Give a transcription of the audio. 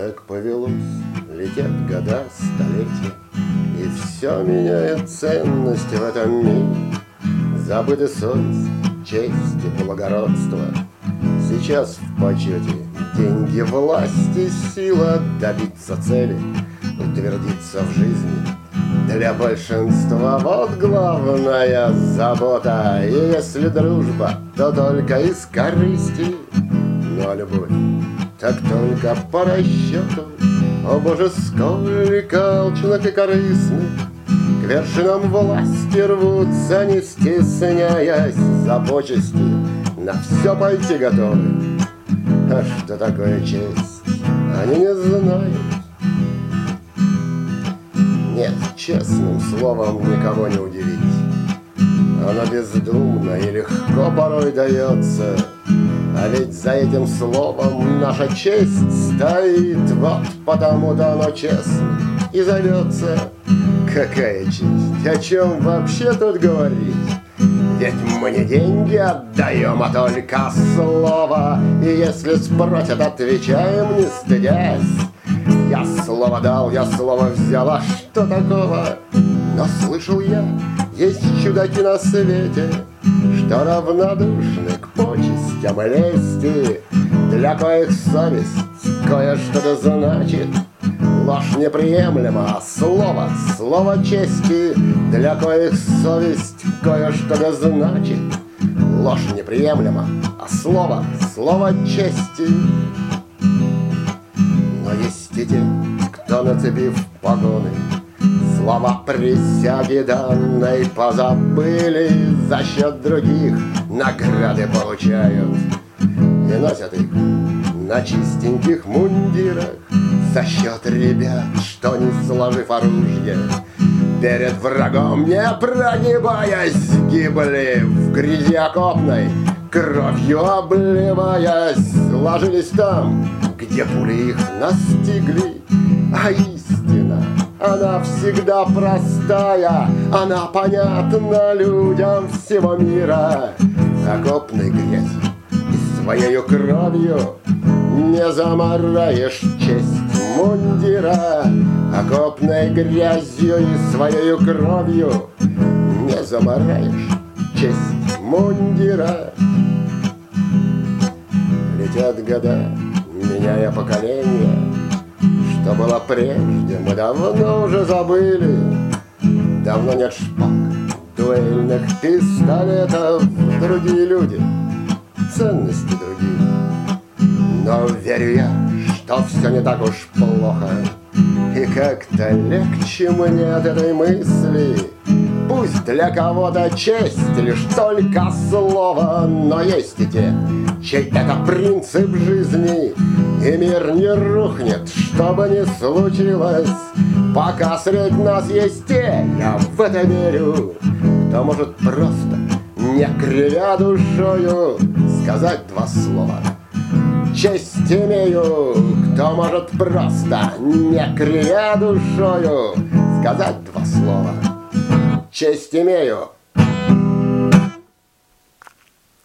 Так повелось, летят года, столетия, и все меняет ценности в этом мире. Забыты совесть, честь и благородство. Сейчас в почете деньги, власть и сила. Добиться цели, утвердиться в жизни для большинства вот главная забота. И если дружба, то только из корысти, но любовь так только по расчету. О боже, сколько алчных и корыстных к вершинам власти рвутся, не стесняясь за почести, на все пойти готовы. А что такое честь, они не знают. Нет, честным словом никого не удивить. Оно бездумно и легко порой дается. А ведь за этим словом наша честь стоит. Вот потому-то оно честно и зовется. Какая честь? О чем вообще тут говорить? Ведь мы не деньги отдаем, а только слово. И если спросят, отвечаем, не стыдясь. Я слово дал, я слово взял, а что такого? Но слышал я, есть чудаки на свете, что равнодушны к почестям и лести. Для коих совесть кое-что да значит. Ложь неприемлема, а слово чести. Для коих совесть кое-что да значит. Ложь неприемлема, а слово чести. Но есть и те, кто, нацепив погоны, слова присяги данной позабыли, за счет других награды получают и носят их на чистеньких мундирах. За счет ребят, что, не сложив оружие, перед врагом не прогибаясь, гибли в грязи окопной, кровью обливаясь. Ложились там, где пули их настигли. А истина, она всегда простая, она понятна людям всего мира. Окопной грязью и своею кровью не замараешь честь мундира. Окопной грязью и своею кровью не замараешь честь мундира. Летят года, меняя поколения. Что было прежде, мы давно уже забыли. Давно нет шпаг, дуэльных пистолетов. Другие люди, ценности другие. Но верю я, что все не так уж плохо. И как-то легче мне от этой мысли. Пусть для кого-то честь лишь только слово, но есть и те, чей это принцип жизни. И мир не рухнет, что бы ни случилось, пока средь нас есть те, я в это верю, кто может просто, не кривя душою, сказать два слова. Честь имею, кто может просто, не кривя душою, сказать два слова. Честь имею.